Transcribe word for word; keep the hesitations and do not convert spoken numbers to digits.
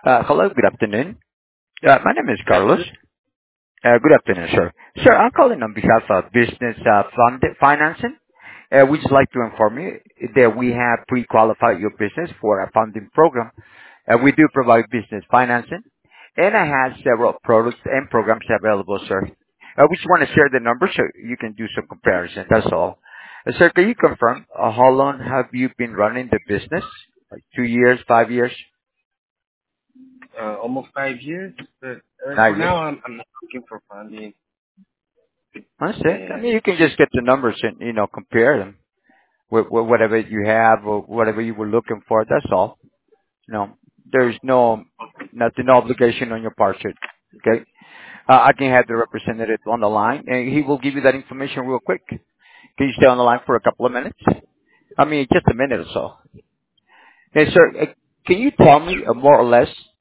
Uh, Hello, good afternoon. Uh, My name is Carlos. Afternoon. Uh, Good afternoon, sir. Sir, I'm calling on behalf of Business uh, Fund Financing. Uh, We'd just like to inform you that we have pre-qualified your business for a funding program. Uh, We do provide business financing, and I have several products and programs available, sir. Uh, We just want to share the numbers so you can do some comparison. That's all. Uh, Sir, can you confirm uh, how long have you been running the business? Like two years, five years, Uh, almost five years, but uh, for nine years? now I'm I'm not looking for funding. That's it. I And mean, you can just get the numbers and, you know, compare them with, with whatever you have or whatever you were looking for. That's all. You know, there's no, nothing, no obligation on your part, sir. Okay? Uh, I can have the representative on the line and he will give you that information real quick. Can you stay on the line for a couple of minutes? I mean, just a minute or so. Hey, sir, uh, can you tell me uh, more or less